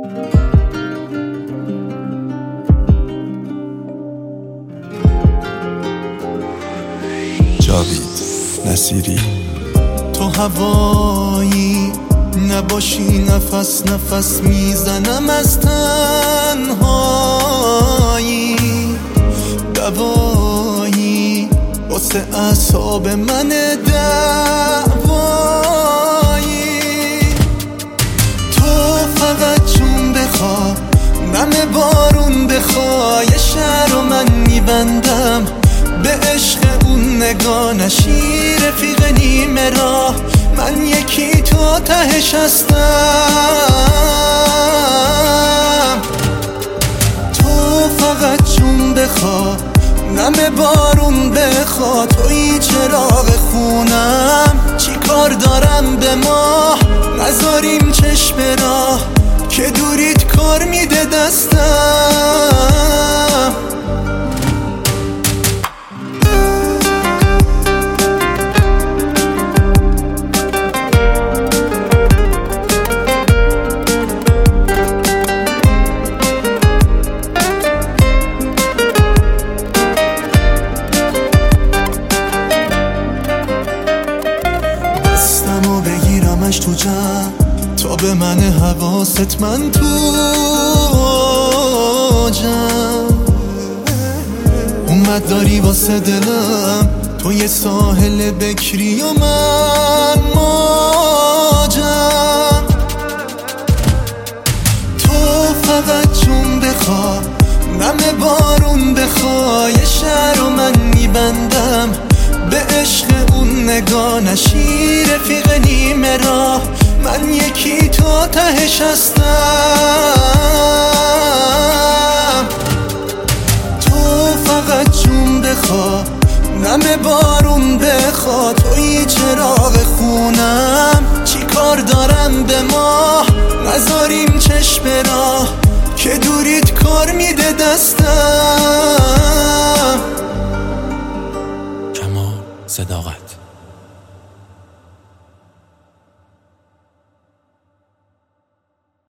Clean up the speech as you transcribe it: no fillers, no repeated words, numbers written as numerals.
جاوید نصیری. تو هوایی نباشی نفس نفس میزنم از تنهایی، دوایی واسه اعصاب من دعوایی. تو فقط جون بخوا نم بارون بخوا، یه شهر رو من میبندم به عشق اون نگاه شیر رفیق نیمه راه. من یکی تو تهش هستم، تو فقط جون بخوا نم بارون بخوا. توی چراغ خونم چی کار دارم به ماه، نذاریم چشم راه که دوریت کار میده دستم. تو جمع تا به من حواست من تو جمع اومد داری واسه دلم. تو یه ساحل بکری و من موجم. تو فقط جون بخوا نم بارون بخوا، یه شهر رو من میبندم به عشق اون نگاه شیر رفیق نیمه راه. من یکی تو تهش هستم، تو فقط جون بخوا نم بارون بخوا. توی چراغ خونم چی کار دارم به ماه، نذاریم چشم راه که دوریت کار میده دستم. کمال صداقت